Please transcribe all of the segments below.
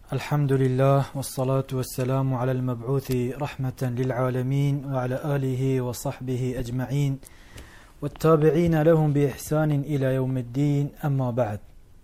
الحمد لله والصلاة والسلام على المبعوث رحمة للعالمين وعلى آله وصحبه أجمعين والتابعين لهم بإحسان إلى يوم الدين. أما بعد،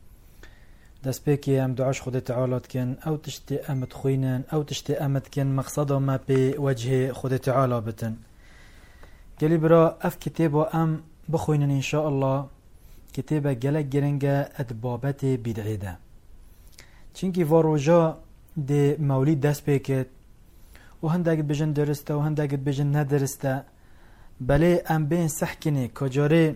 دست بيكي ام دعاش خود تعالى كن أو تشتي أمد خوينن أو تشتي أمد كن مقصده ما بوجه خود تعالى بتن قالي برا أف كتابة أم بخوينن إن شاء الله كتابة جلق جرنجة أدبابت بدعيدة چونکی واروجا ده مولید دست بکت و هندگت بجن درسته و هندگت بجن ندرسته، بله ام بین سحکنه کجاره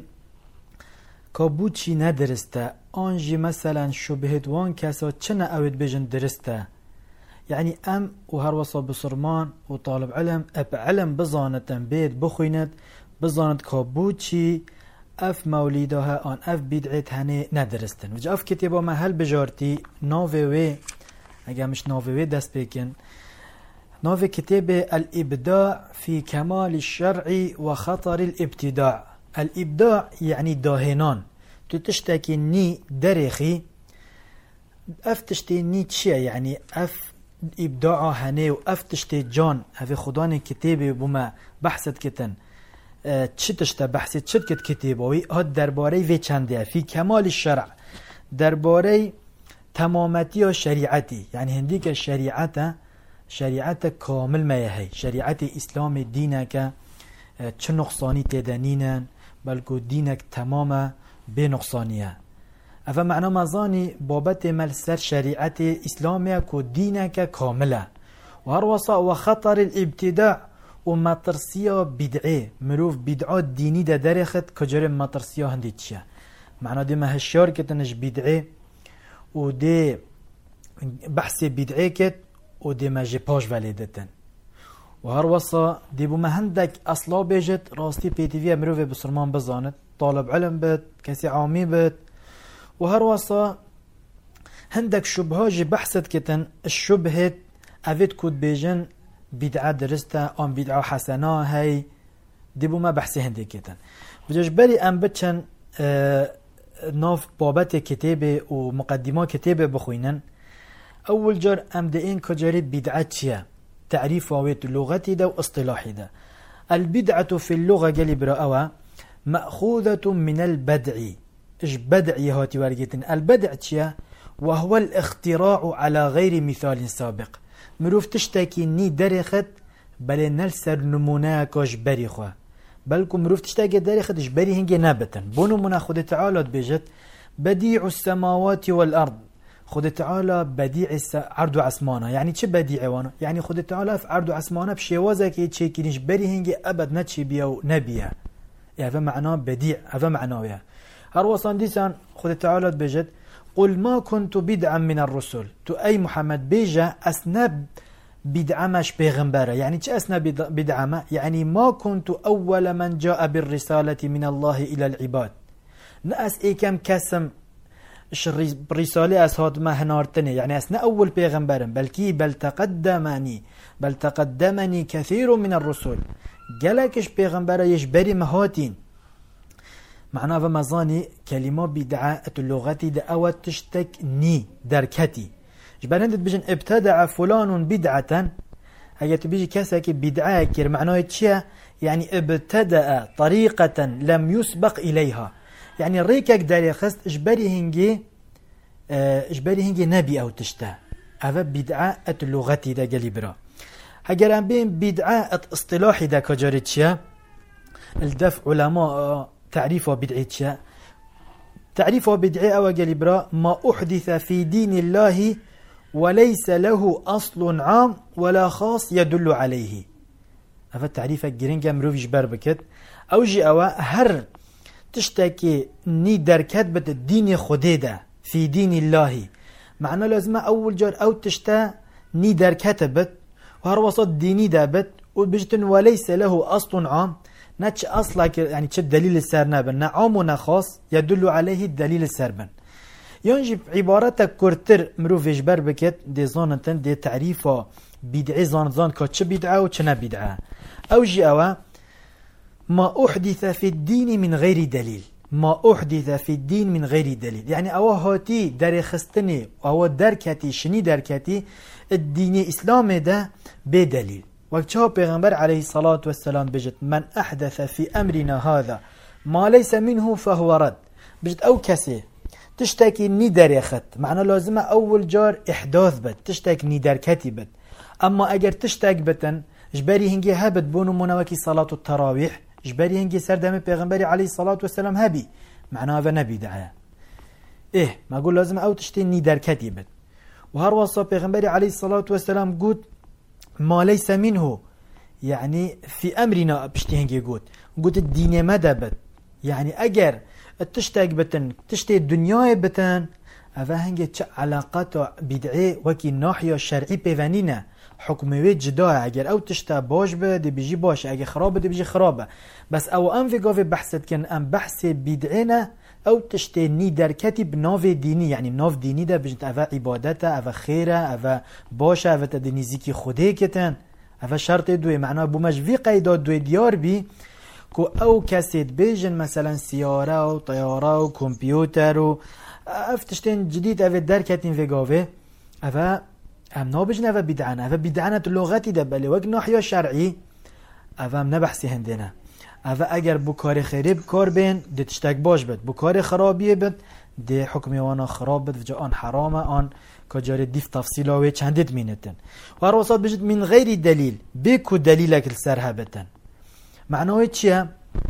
کابو چی ندرسته آنجی مثلا شبهت وان کسا چنه اوید بجن درسته، یعنی ام و هر وصا بسرمان و طالب علم اب علم بزانتن بید بخویند بزانت کابو چی اف مولیدها آن اف بدعت هنه ندرستن و جا اف کتابا ما هل بجارتی ناوه اگه مش ناوه دست بکن ناوه کتاب الابداع في كمال الشرع وخطر الابتداع. الابداع يعني داهنان، تو تشتكي ني درخي اف تشتي ني تشيا يعني اف ابداع هنه و اف تشتي جان اف خدان كتابي بما بحثت كتن چتشتا بحثی چت کت کتابوی هاد درباره وی چنده فی کمال الشرع درباره تمامتی و شریعتی، یعنی هندی که شریعت کامل میهی شریعت اسلام دینه که چه نقصانی تدنینن بلکو دینک تمام به نقصانیه. اما معنا مزانی بابت ملسر شریعت اسلامیه که دینه که کامله و هر وصا و خطر الابتداع و مطرسیا بدعه مروف بدعات دینی ده درخت کجره مطرسیا هندی چیه معنا ده مهشار کتنش بدعه و ده بحث بدعه کت و ده مجه پاش ولیدتن و هر وصا ده بو مهندک اصلا بیجت راستی پیتیوی مروف بسرمان بزاند طالب علم بد کسی عامی بد و هر وصا هندک شبهاج بحثت کتن الشبهت اوید کود بیجن بدعه درسته آن بدعه حسنه هی دیبو ما بحثی هنده کتن بجاش بری ام بچن ناف بابت کتاب و مقدمه کتاب بخوینن. اول جار ام ده این کجاری بدعه چیه تعریف واویت لغتی ده و اصطلاحی ده. البدعه في اللغه جلی براءه مأخوذة من البدع. اش بدعی هاتی ورگیتن البدع چیه وهو الاختراع على غير مثال سابق. مروف تشتاكي ني درخت بل نلسر نمونه كاش بري خواه بلكو مروف تشتاكي درخت اش بري هنگي نابتن بونو منا خود تعالى بيجت بديع السماوات والأرض. خود تعالى بديع عرض عسمانه، يعني چه بديع وانا يعني خود تعالى في عرض عسمانه بشيوازه كي تشيكينش بري هنگي ابد نتشي بيا و نبيا، هذا معناه بديع هذا معناه. هر وصان ديسان خود تعالى بيجت قل ما كنت بدعا من الرسل. تو أي محمد بيجا أسنب بدعمش بيغمبارة، يعني چه أسنب بدعمه يعني ما كنت أول من جاء بالرسالة من الله إلى العباد. نأس إي كم كسم رسالة أسهاد ما هنارتني يعني أسنا أول بيغمبارا بل تقدمني كثير من الرسل جلكش بيغمبارة يشبري مهاتين. معناه ومزاني كلمة بدعة اللغة ده أوت تشتك ني دركتي جبرندت بيجن ابتدع فلان بدعة هي تبيجي كسك بدعة كير معناه تشيا يعني ابتدأ طريقة لم يسبق إليها، يعني ريكك داري خست اجبري هنجي نبي أو تشتا هذا بدعة اللغة ده جليبرا. هجر بين بدعة اصطلاحي ده كجاري تشيا الدفع علماء تعريفه بدعية. تعريفه بدعية وقال برا ما أحدث في دين الله وليس له أصل عام ولا خاص يدل عليه. هذا تعريف الجرينجا مروف جبر بكت أو جي أوا هر تشتكي ني دركت بد الدين خديدة في دين الله معنى لازم أول جار أو تشتا ني دركت بد وهر وسط ديني دابت وبجتن وليس له أصل عام نتش أصلا يعني تش الدليل السرنابن نعم ونخاص يدل عليه الدليل السربن. ينجب عبارتك كورتر مروف يجبر بكت دي زانتن دي تعريفه بدعي زان كتش بدعة وتش بدعة أو جي أوا ما أحدث في الدين من غير دليل ما احدث في الدين من غير دليل، يعني او هاتی در خستنی او درکتی شنی درکتی الدین اسلام ده بدلیل. وقت پیغمبر علیه الصلاة والسلام بجد من احدث في امرنا هذا ما ليس منه فهو رد، بجد او کسی تشتكي ني دريخت معنى لازمه اول جار احداث بد تشتك ني دركتي بد. اما اگر تشتك بتن جبري هنگي هبت بونو منوكي صلاة التراويح جبري هنگي سردم پیغمبر عليه الصلاة والسلام هبي معناه هذا نبي دعاه ايه ما اقول لازم او تشتي ني دركتي بد. وهر وصا پیغمبر عليه الصلاة والسلام قد ما ليس منه يعني في امرنا بشتي هنگي قد الدين مدى بد، يعني اگر تشتاق بتن تشتي الدنيا بتن اوه هنگه چه علاقات بدعي وكي ناحية شرعي بيوانينه حكموي جدا اگر او تشتا باش بده بيجي باش اگر خرابه ده بيجي خرابه. بس او ام في قافي بحثت كن ام بحث بدعينه او تشتي ني دركتي بناف ديني، يعني ناف ديني ده بجد اوه عبادته اوه خيره اوه باشه اوه تدنيزيكي خوده كتن اوه شرط دوي معناه بمجوي قيدات دوي ديار بي کو او کسی بیجن مثلا سیاره و طیاره و کمپیوتر و افتشتین جدید اوه درکتین وگاوه اوه هم نابجن اوه بدعن اوه بدعنت لغتی ده بله وقت ناحیه شرعی اوه هم نبحثی هندینه اوه اگر بو کار خیری بکار بین ده تشتک باش بد، بو کار خرابیه بد ده حکمی وانا خراب بد و جا آن حرامه آن کجار دیف تفصیل آوه چندید مینتن. و هر وسط بجد من غیر دلیل بکو دلیلک السرها بتن معناه چیه؟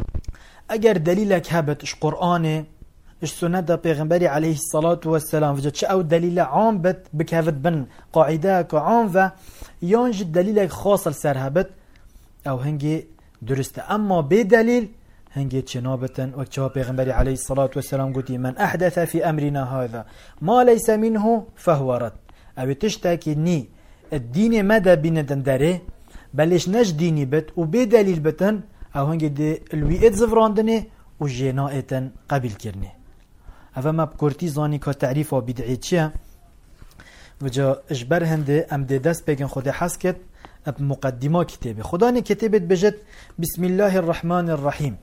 اگر دلیلک هبت اش قرآنه اش سنت پیغمبری علیه الصلاة والسلام وجد چه او دلیل عام بت بکهفت بن قاعده که عام و یانج دلیلک خاص سر هبت او هنگی درسته. اما به دلیل هنگی چنابتن وقت چه پیغمبری علیه الصلاة والسلام گوتی من احدث في امرنا هذا ما ليس منه فهو رد، او تشتاکی نی الدین مدى بیندن داره بلش نج ديني بت وبدليل بتن او هنگي دي الويئت زفراندنه و جنائتن قبل كرنه. هذا ما بكورتي زاني كتعريف بدعي چيه وجا اجبر هنده ام دي دست بگن خود حسكت بمقدمه كتابه خداني كتابت بجد بسم الله الرحمن الرحيم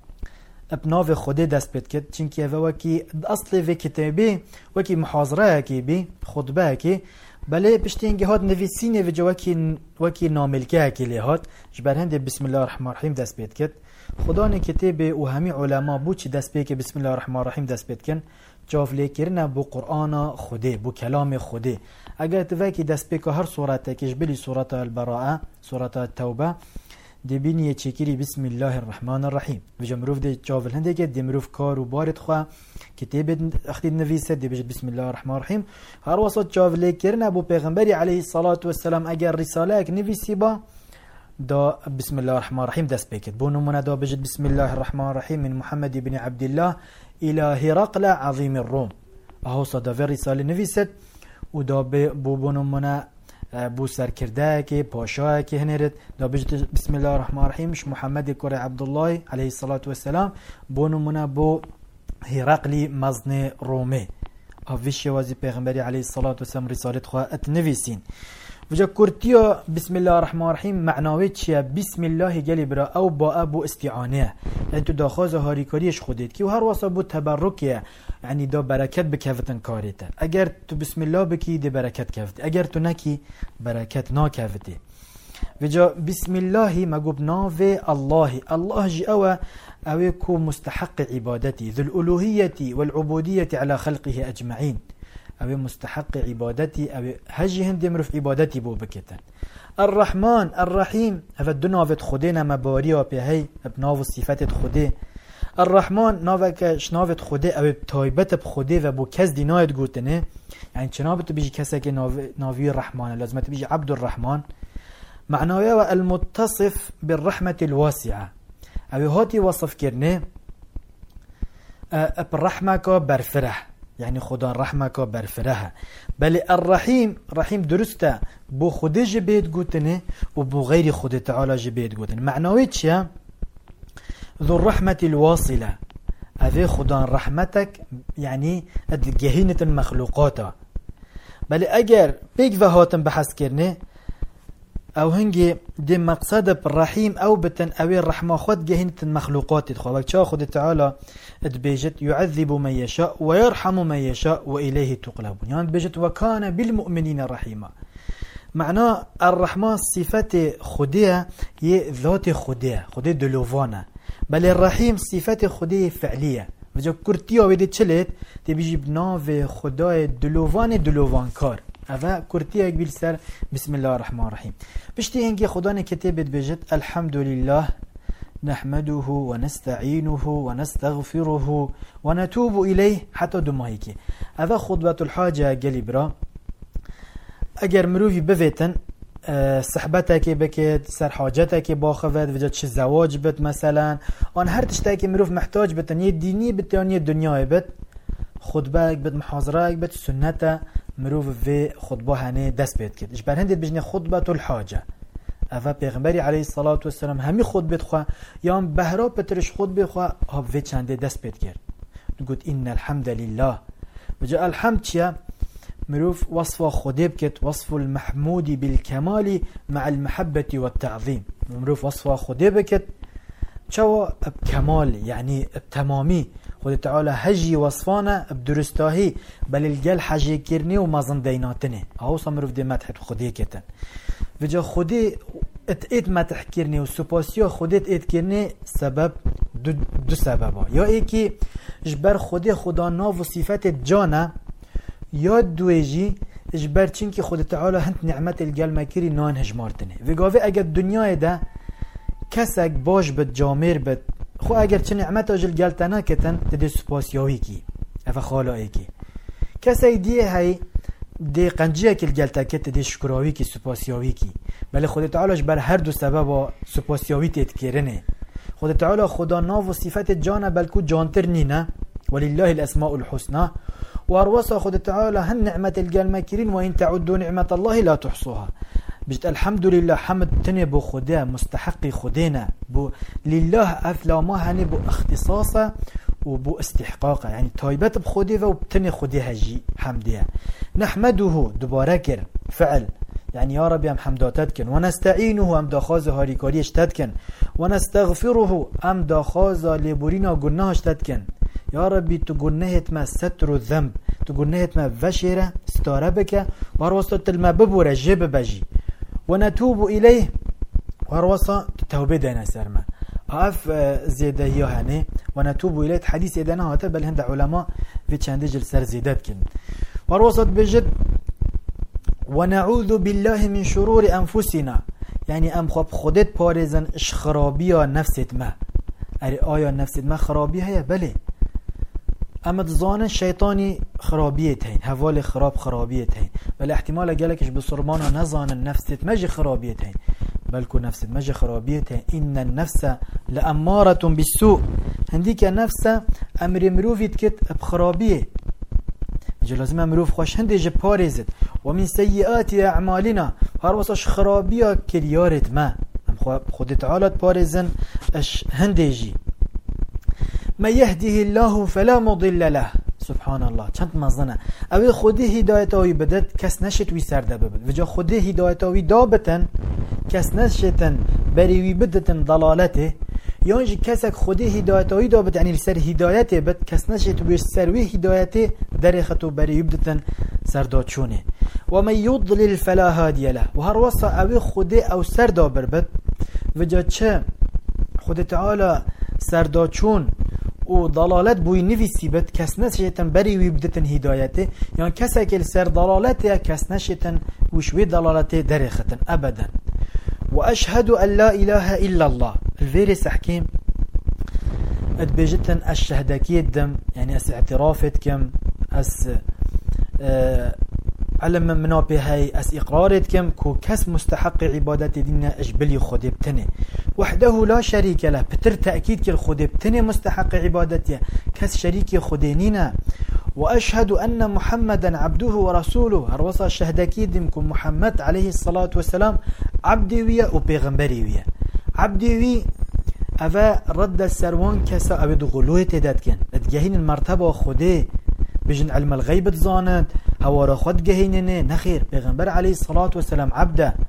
ابناف خود دست بد كت چنكي هذا وكي اصل في كتابه وكي محاضره كي بي خطبه كي بله پشتینگی هات نویسینه و جو وکی ناملکه اکیلی هات جبر هنده بسم الله الرحمن الرحیم دست بید کد. خدا نه کتاب و همی علما بو چی دست بید که بسم الله الرحمن الرحیم دست بید کن جاف لیکرنه بو قرآن خوده بو کلام خوده. اگر توکی دست بید که هر صورت کش بلی صورت البراءه صورت التوبه دبینی چکری بسم الله الرحمن الرحیم و جمروف ده جاول هنده که دمروف کار و بارد خواه کتاب اختی نویسه دی بجد بسم الله الرحمن الرحیم. هر وسط جاول کرن ابو پیغمبری علیه الصلاة والسلام اگر رساله اک نویسی با دا بسم الله الرحمن الرحیم دست بکد بو نمونه دا بجد بسم الله الرحمن الرحیم من محمد بن عبد الله الى هرقل عظیم الروم اهو صدا رساله نویسد و دا بو نمونه بو سرکرده که پاشا که هنرد دا بجد بسم الله الرحمن الرحیم محمد کره عبدالله علیه الصلاة والسلام بو نمونه بو هرقلی مزن رومه اویش وازی پیغمبری علیه الصلاة والسلام رسالت خواه اتنویسین وجا كورتيا بسم الله الرحمن الرحيم معناوي چيا بسم الله جلي برا او با ابو استعانه يعني تو داخوز هاريكاريش خودت كي وهر واسا بو تبركيه يعني دا بركت بكفتن كاريته اگر تو بسم الله بكي دي بركت كفت اگر تو نكي بركت نا كفته وجا بسم الله مگوب ناوه الله جي او كو مستحق عبادتي ذو الالوهيه والعبوديه على خلقه اجمعين او مستحق عبادتي او هجي هندي مرف عبادتي بو بكتن الرحمن الرحيم هذا دناوت خودنا مباريا بهي بناو صفات خوده الرحمن ناوك شناوت خوده او تایبت بخوده و بو کس دینایت گوتنه يعني چنابت بيجي كسك ناوي الرحمن لازم تبيجي عبد الرحمن معناه المتصف بالرحمه الواسعه او هاتي وصف كرنه بالرحمه برفرح يعني خدا رحمه که برفره بل الرحیم رحیم درسته بو خود جبید گوتنه و بو غیر خود تعالی جبید گوتنه معنوی چیه؟ ذو الرحمة الواصلة هذه خدا رحمتك يعني او هنگی دی مقصد الرحيم او بتن اوی الرحمة خود جهنت المخلوقات تخوا وكشا خود تعالى اتبيجت يعذب من يشاء ويرحم من يشاء وإليه تقلبون يعني بيجت وكان بالمؤمنين رحيما. معنى الرحمة صفة خدية هي ذات خدية خدية دلوفانا، بل الرحيم صفة خدية فعلية. وجا كرتيا ويدي تشلت تبيجي بناف خداي دلوفان كار أفا كرتيا قبل سر بسم الله الرحمن الرحيم. بشتي هنجي خداني كتابت بجت الحمد لله نحمده ونستعينه ونستغفره ونتوب إليه حتى دماهيكي. أفا خطبة الحاجة قلبرا اگر مروفي بفتن صحبتك بكت سر حاجتك باخفت وجد چه زواج بت مثلا آن هر تشتاكي مروف محتاج بتن يه ديني بت يه دنياي بت خطبه بت محاضره بت سنته مروف في خطبه هنه دست بيت كد اجبر هندت بجنه خطبه الحاجه افا پیغمبری علیه الصلاة والسلام همی خطبه خو یام بهرا پترش خطبه خو هاب في چنده دست بيت کرد گفت ان الحمد لله وجاء الحمد چیا مروف وصف خديب كت وصف المحمود بالكمال مع المحبة والتعظيم. مروف وصف خديب كت شو بكمال يعني بتمامي خد تعالى هجي وصفانا بدرستاهي بل الجل حجي كرني وما زنديناتني اهو مروف دي مدح خدي كتن وجا خدي ات مدح كرني وسوباسيو خدي ات كرني سبب دو سببا يا ايكي جبر خدي خدا ناف وصفات جانا یاد دویجی اجبر چین که خود تعالی هنت نعمت الگل مکری نان هجمارتنه و گاوه اگر دنیای ده کسک باش بد جامر بد خو اگر چه نعمت اجل گل تنا کتن تده سپاسیاوی کی افا خالایی کی کسک دیه های دی قنجیه که الگل تکت تده شکراوی کی سپاسیاوی کی بله خود تعالی اجبر هر دو سبب سپاسیاوی تید کرنه خود تعالی خدا ناو و صفت جانه بلکو جانتر نینه ولله الاسماء الحسنى واروصى خد تعالى هن نعمة الجال ماكرين وإن تعدوا نعمة الله لا تحصوها. بجد الحمد لله حمد تني بو خدا مستحق خدينا بو لله أفلا ما هني بو اختصاصه وبو استحقاقه يعني تايبت بخدي وبتني خدي هجي حمدها نحمده دباركر فعل يعني يا رب يا محمداتكن ونستعينه ام داخاز هاريكاريش تدكن ونستغفره ام داخاز لبورينا قناهش تدكن يا ربي تقنهت ما ستر الذنب تقنهت ما فشيرة ستاره بك وروصت الما ببورة جيب بجي ونتوب إليه وروصة توبة دينا سرما أف زيادة يوهاني ونتوب إليه حديث إدانا هاتا بل هند علماء في چندجل سر زيادات كن وروصت بجد ونعوذ بالله من شرور أنفسنا يعني أم خواب خودت بارزن خرابية نفست ما أري آيا نفست ما خرابية هيا بله اما ظان شیطانی خرابیت هین حوال خرابیت هین بل احتمال گلکش بسرمانا نظان نفست مجی خرابیت هین بلکو نفست مجی خرابیت هین ان النفس لاماره بالسوء هندی که نفس امر مروفیت کت بخرابیه جا لازم امروف خوش هندی جا پارزد و من سیئات اعمالنا هر واسش خرابیه کریارت ما خود تعالت پارزن اش هندی جی ما يهده الله فلا مضل له سبحان الله چند مزنه اوی خودی هدایتاوی بدد کس نشت وی سرده ببد و جا خودی هدایتاوی دابتن کس نشتن بریوی بدتن ضلالته یعنی کسک خودی هدایتاوی دابت یعنی سر هدایته بد کس نشت وی سروی هدایته درخطو بریوی بدتن سرداد چونه و من یضلل فلا هادی له و هر وصا اوی خودی او سردابر بد و جا چه خود تعالی سرداد چون و ضلالت بوی نویسی بد کس نشتن بری وی بدتن هدایته یعنی کسی که سر ضلالته کس نشتن وشوی ضلالته درختن ابدا و اشهد ان لا اله الا الله الفيرس حكيم ادبجتن الشهدكي الدم يعني اس اعترافت كم اس علم منابه هاي اس اقرارت كم كو كس مستحق عبادت ديننا اجبلي خود بتنه وحده لا شريك له بتر تأكيد كل خود بتنه مستحق عبادته كس شريك خدينينا واشهد ان محمدا عبده ورسوله هروصا الشهدكي دمكم محمد عليه الصلاة والسلام عبدي ويا وبيغمبري ويا عبدي وي افا رد السروان كسا ابد غلوه تداد كن اتجاهين المرتبة خوده بجن علم الغيب تزاند هوارا خود جهيننه نخير پیغمبر عليه الصلاة والسلام عبده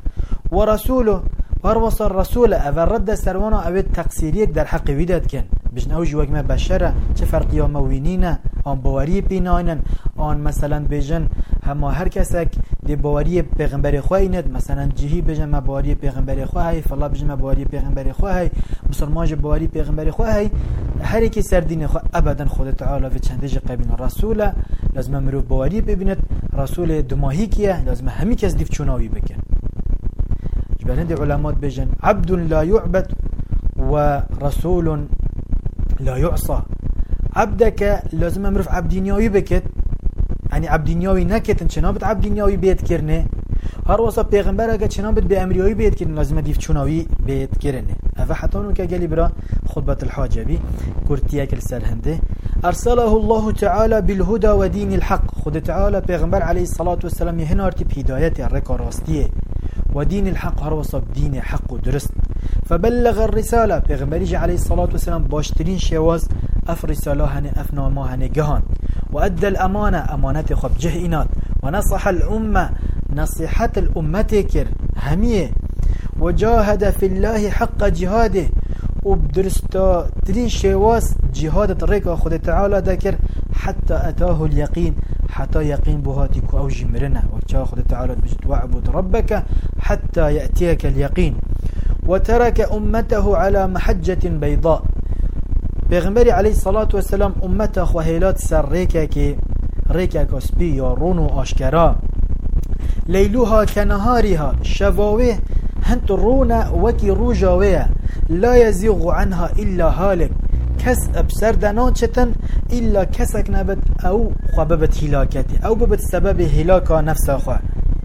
ورسوله وروص الرسول أفر رد سروانا أبد تقصيريك در حق ويدات كان بجن أوجي وقمة بشرة چه فرقيا موينينا آن باوري بيناينن آن مثلا بجن هما هر کسک دی باوری پیغمبر خوایند مثلا جهی بجن ما باوری پیغمبر خواه فلا بجن ما باوری پیغمبر خواه مسلمان باوری پیغمبر خواه هر کی سر دین خو ابدا خود تعالی و چندج قبیل رسول لازم مرو باوری ببیند رسول دماهی کیه لازم همه کس دیف چوناوی بکن جبرند علماء بجن عبد لا يعبد ورسول لا يعصى عبدك لازم امرف عبدينيوي بكت يعني عبدينيوي نكت چنابت عبدينيوي بيت كرنه هر وصا پیغمبر اگه چنابت به امريوي بيت كرنه لازم ديف چوناوي بيت كرنه اف حتانو که گلی برا خطبه الحاجه بي كرتيك السرهنده ارسله الله تعالى بالهدى ودين الحق خد تعالى پیغمبر عليه الصلاه والسلام يهنارتي بهدايت الركا راستيه ودين الحق هر وصا دين حق ودرست فبلغ الرساله پیغمبر عليه الصلاه والسلام باشترين شواز اف رساله هنه اف نامه هنه جهان وأدى الأمانة أمانة خب جهئنات ونصح الأمة نصيحة الأمة كر همية وجاهد في الله حق جهاده وبدرستا ترين شواس جهاد الرقى خد تعالى ذكر حتى أتاه اليقين حتى يقين بهاتك أو جمرنا وجاء خد تعالى بجد واعبد ربك حتى يأتيك اليقين وترك أمته على محجة بيضاء پیغمبر علیه الصلاة والسلام امت خوهیلات سر ریکه که سپی یا رون و آشکرا لیلوها کنهارها شواوه هنت رون وکی روجاوه لا يزيغ عنها إلا هالك کس ابسردنان چتن إلا کسک نبت او خواببت هلاکته او ببت سبب هلاکا نفس خواه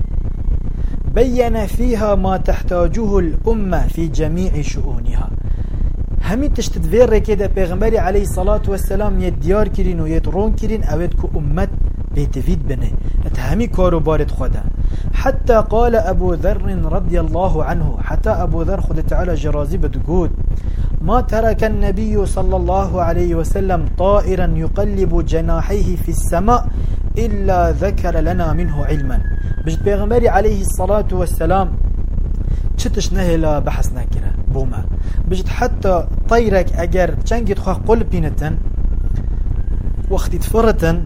بين فيها ما تحتاجه الأمة في جميع شؤونها همي تشتدوير ركيده پیغمبر عليه الصلاة والسلام يديار كرين ويترون كرين اوید كو امت بيتفيد بنه اتهمي كارو بارد خوده حتى قال أبو ذر رضي الله عنه حتى أبو ذر خد تعالى جرازي بتقول ما ترك النبي صلى الله عليه وسلم طائرا يقلب جناحيه في السماء إلا ذكر لنا منه علما بجد پیغمبر عليه الصلاة والسلام چتش نهلا بحث نكره بوما بجد حتى طيرك اگر چنگت خواه قل بينتن وقت تفرتن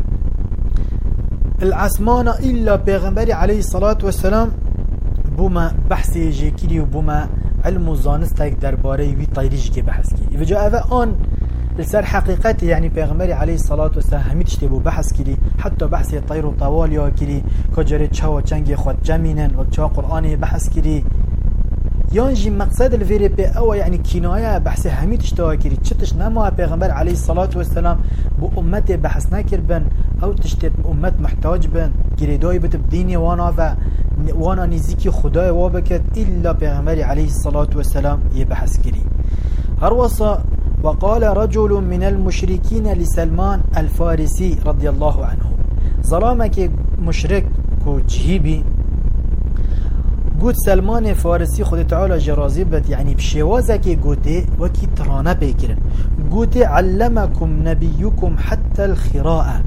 العسمان إلا پیغمبر عليه الصلاة والسلام بوما بحثي جيكيري وبوما علم وزانستك درباري وي طيريج كي بحث كي وجاء افا آن لسر حقيقتي يعني پیغمبر عليه الصلاة والسلام همي تشتبو بحث كري حتى بحثي طير وطواليا كري كجري چاو چنگي خود جمينن وچا قرآني بحث كري يانجي مقصد الفيري بي او يعني كناية بحث همي تشتوى كري چتش نما پیغمبر عليه الصلاة والسلام بو امتي بحث نكر بن او تشتت امت محتاج بن گریدای بت بدینی وانا نزیکی خدای وابکت الا پیغمبر عليه الصلاة والسلام يبحث كري هروصا وقال رجل من المشركين لسلمان الفارسي رضي الله عنه ظلامك مشرك كو جهيبي قلت سلمان فارسي خد تعالى جرازيبت يعني بشوازك قلت وكي ترانا بيكرن قلت علمكم نبيكم حتى الخراءة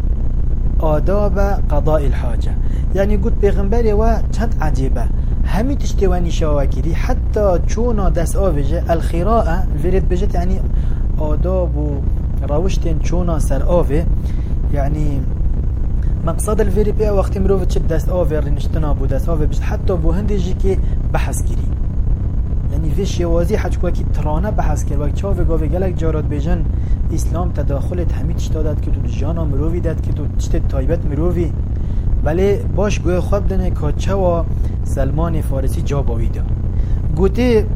آداب قضاء الحاجة يعني قلت بيغنبري وچند عجيبة همي تشتواني شواكري حتى چونا دس آوجه الخراءة الفيريد بجت يعني آداب وروشتين چونا سر آوه يعني مقصد الفيري بيا وقت مروفت شد دست آوه رنشتنا بو دست آوه بجت حتى بو هندجي كي بحث كري يعني في شوازي حجكوا كي ترانه بحث كر وقت چاوه گاوه گلک جارات بجن اسلام تداخلت همي تشتادت که تو جانا مرووی داد که تو تشت تایبت مرووی ولی باش گوه خواب دنه که چوا سلمان فارسی جا باویده گوته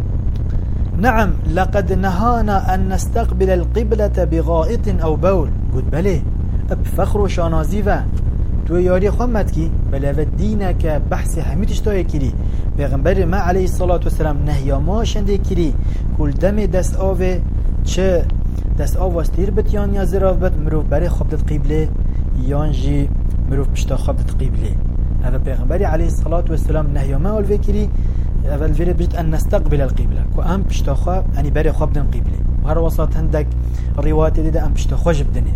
نعم لقد نهانا أن نستقبل القبلة بغائط أو بول قلت بله بفخر و شانازی و تو یاری خواهمد کی بله و دینه که بحث همه تشتای کری پیغمبر ما علیه الصلاة والسلام نهیا ما شنده کری کل دم دست آوه چه دست آوه استیر بت یا زراف بت مروف بره خوابدت قبله یانجی مروف پشتا خوابدت قبله هذا پیغمبر علیه الصلاة والسلام نهیا ما اول کری اول فيرد بجد أن نستقبل القبلة كو أم بشتاخوا يعني بري خوابدن قبلة وهر وسط هندك روايات دي أم بشتاخوا جبدنه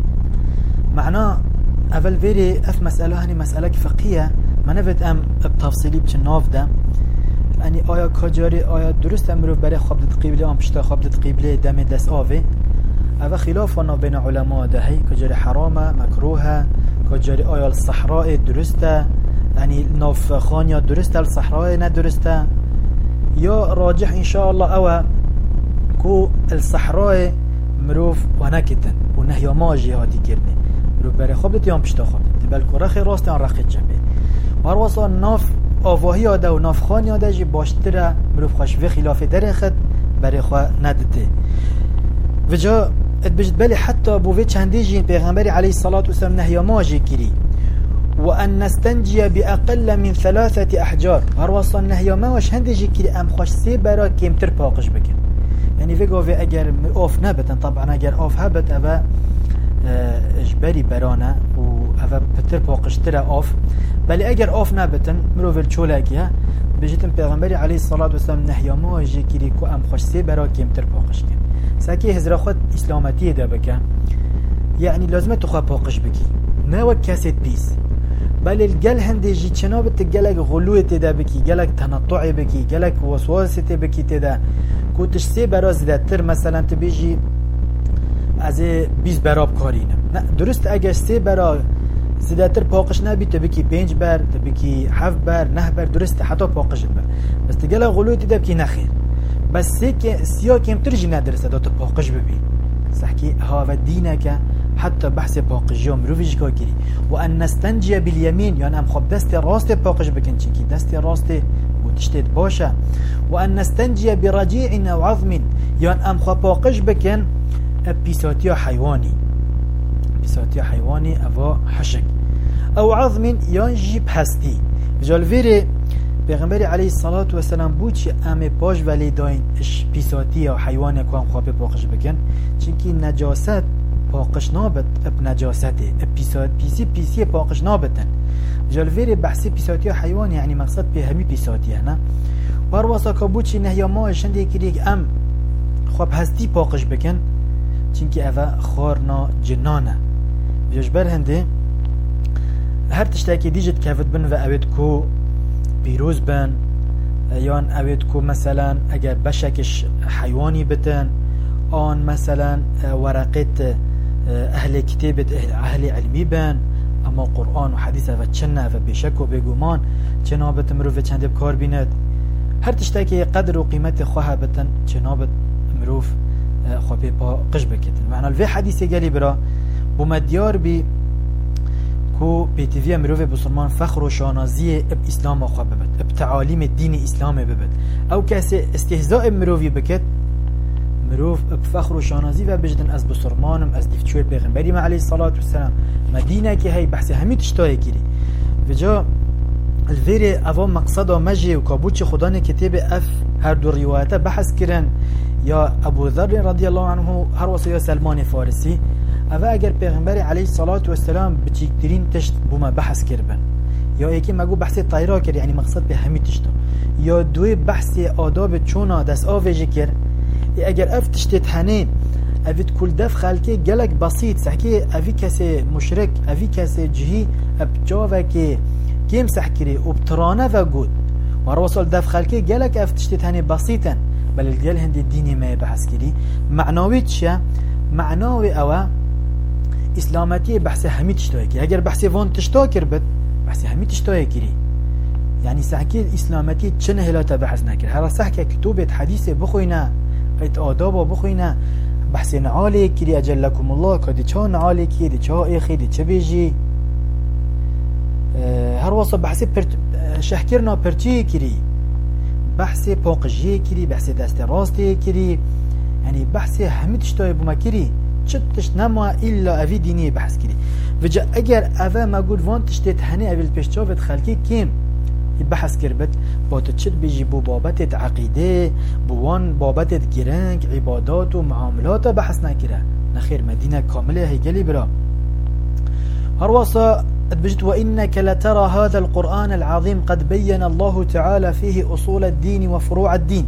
معناه اول فيري اف مسألة هني مسألة فقهية ما نفت ام بتفصيلي بچناف ده يعني آیا کجاری آیا درست امروز برای خابدت قبله آن پشت خابدت قبله دم دست آوه اوه خلاف آنها بین علماء دهی کجاری حرامه مکروهه کجاری آیا الصحراء درسته یعنی ناف خانیا درسته الصحراء ندرسته یا راجح انشاءالله اوه کو الصحراء مروف و نکتن و نهی ما جهادی کرده مروف برای خابدت یا پشت خابدت بلکه رخی راست آن رخی جنبه هرواسا ناف آواهی آده و ناف خانی آده جی باشتره مروف خوش و خلاف در خد برای خواه ندته و جا اتبجد بلی حتی بووی چندی جی پیغمبری علیه الصلاة والسلام نهی ما جی کری و ان نستنجی باقل من 3 احجار هرواسا نهی ما وش هندی جی کری ام خوش سی برا کمتر پاقش بکن یعنی وگاوی اگر آف نبتن طبعا اگر آف هبت اوه اجباری برانه و اوه پتر پاقشتر آف بلی اگر آف نبتن مروفل چولکیه بجیتن پیغمبری علیه الصلاة والسلام نهیامو جی کری که ام خوش سی برا کمتر پاقش کن ساکی هزرا خود اسلامتی ده بکن یعنی لازمه تو خواه پاقش بکی نه وک کست بیس بلی الگل هنده جی چنابت گلک غلوه تده بکی گلک تنطعی بکی گلک وسواسی ته بکی تده که تش سی برا زیدتر مثلا تبیجی از 20 براب کارینم نه درست اگر سی برا زیادتر پاقش نبی تبکی 5 بر تبکی 7 بر 9 بر درست حتی پاقش بر بس تگلا غلو دیده بکی نخیر بس سیا کمتر جی ندرسته دا تو پاقش ببین سحکی ها و دینه که حتی بحث پاقش یا مروفیش که کری و ان نستنجی بالیمین یعنی ام خواب دست راست پاقش بکن چنکی دست راست و تشتید باشه و ان نستنجی برجیع و عظم یعنی ام خواب پاقش بکن پیساتی حیوانی پیساتی حیوانی اوا حشک او عظم یان جیب هستی جالویره پیغمبری علیه الصلاة والسلام بود چی ام پاش ولی داین اش پیساتی و حیوانی که هم خواب پاقش بکن چونکی نجاست پاقش نابت اب نجاسته اب پیسی پاقش نابتن جالویره بحثی پیساتی و حیوانی یعنی مقصد به همی پیساتی نه ورواسا که بود چی نهیا ما شنده کریگ ام خواب هستی پاقش بکن چونکی اوه خارنا جنانه بیشبر هنده هر تشتاکی دیجت کفت بن و اوید کو پیروز بن یان اوید کو مثلا اگر بشکش حیوانی بتن آن مثلا ورقت اهل کتابت اهل علمی بن اما قرآن و حدیث اوه چنه و بشک و بگومان چنابت مروف چنده بکار بیند هر تشتاکی قدر و قیمت خواه بتن چنابت مروف خوابه پا قش بکتن معنی الوی حدیثی گلی برا بومدیار بی کو پیتوی مروف بسلمان فخر و شانازی اب اسلام خواب ببد اب تعالیم دین اسلام ببد او کسی استهزاء مروفی بکت مروف اب فخر و شانازی و بجدن از بسلمانم از دیفتشوی پیغمبری علیه الصلاة والسلام مدینه که هی بحثی همی تشتای کری و جا الویر اوام مقصد و مجی و کابوچ خدان کتاب اف هر دو روایت بحث کرن یا ابو ذر رضی الله عنه هر واسه یا سلمان فارسی اوه اگر پیغمبر علیه الصلاة والسلام بچیکترین تشت بوما بحث کربن یا یکی مگو بحث طایرا کر یعنی مقصد به همی تشتا یا دوی بحث آداب چونا دست آویجی کر اگر اف تشتت هنه اوید کل دف خلقه گلک بسیط سحکی اوی کسی مشرک اوی کسی جهی ابجاوه که کم سحکری ابترانه و گود و روصل دف خلقه گلک اف تشتت هنه بسیطن بل الجل هندي ديني ما بحث كري معنوي تشا معنوي أوا إسلامتي بحث همي تشتاكي أجر بحث فون تشتاكر بد بحث همي تشتاكري يعني سحكي إسلامتي تشنه لا تبحث نكر هذا سحكي كتوبة حديثة بخوينا قيت آداب بخوينا بحث نعالي كري أجلكم الله كدي چا نعالي كري چا إخي دي چا بيجي هر وصل بحث شحكرنا برتي كري بحث پاقجی کری بحث دست راستی کری یعنی بحث همه تشتای بوما کری چتش نما الا اوی دینی بحث کری و جا اگر اوه مگود وان تشتیت هنه اویل پیشچاوت خلکی کم بحث کربت با تو چت بیجی بو بابتت عقیده بوان بابتت گرنگ عبادات و معاملات بحث نکره نخیر مدینه کامله هیگلی برا هر واسه بجد وإنك لترى هذا القرآن العظيم قد بين الله تعالى فيه أصول الدين وفروع الدين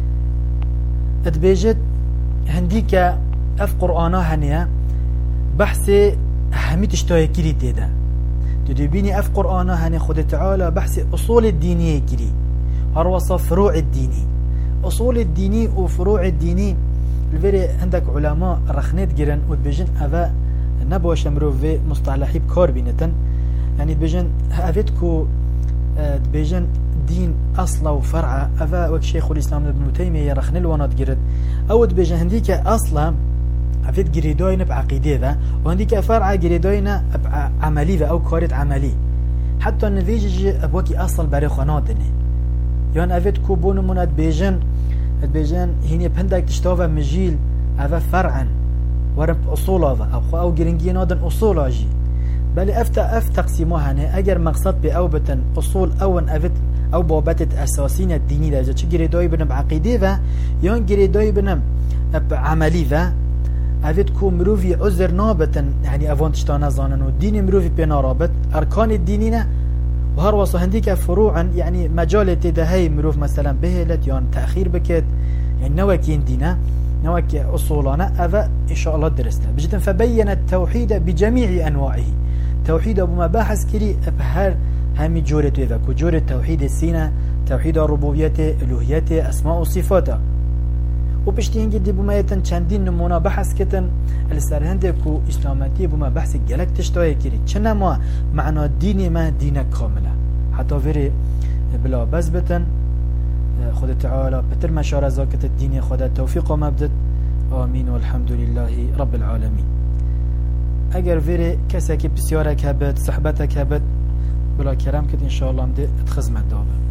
بجد هنديك اف قرآنا هنيا بحث همي تشتاي كري تيدا تدبيني اف قرآنا هني خد تعالى بحث أصول الدينية كري هروصة فروع الديني أصول الديني وفروع الديني الفيري عندك علماء رخنيت جيرن وتبجن أفا نبوة شمرو في مصطلحي بكار بينتن يعني تبجن أفتكو تبجن دين أصلا وفرعة أفا وك شيخ الإسلام ابن تيمية رخني الوانات جرد أو تبجن هنديك أصلا أفيد جريدوين بعقيدة ذا وهنديك فرعة جريدوين بعملي ذا أو كارت عملي حتى النتيجة أبوكي أصل بري خنادني يعني أفيد كوبون منات بيجن هني بهندك تشتوفا مجيل أفا فرعا ورب أصول هذا أو جرينجي نادن أصول أجي بل أف تقسيمها هنا أجر مقصد بأوبة أصول أون أفيد أو بوابات أساسين الديني ذا جت جريدوي بنم عقيدة ذا يان جريدوي بنم عملي ذا أفيد كو مروفي عذر نابة يعني أفون تشتانا زانن والدين مروفي بينا رابط أركان الدينينا وهروصة هنديك فروعا يعني مجال تدهي مروف مثلا بهلت يعني تأخير بكت يعني نوكين دينا نوكي أصولانا أفا إن شاء الله درسنا بجد فبين التوحيد بجميع أنواعه توحيد أبو ما باحث كري بهر همي جورة إذا كجورة توحيد السينة توحيد الربوبية الوهية أسماء وصفاته وبشتين جدي بما يتن چندين نمونا بحث كتن السرهنده كو إسلاماتي بما بحث جلك تشتوه كري چنما معنى الدين ما دينك كاملة حتى فيري بلا بس بتن خد تعالى بتر مشارة زاكت الدين خد توفيق ومبدت آمين والحمد لله رب العالمين اگر فيري كساكي بسيارك هبت صحبتك هبت بلا كرام كت إن شاء الله مدي اتخزمت دابه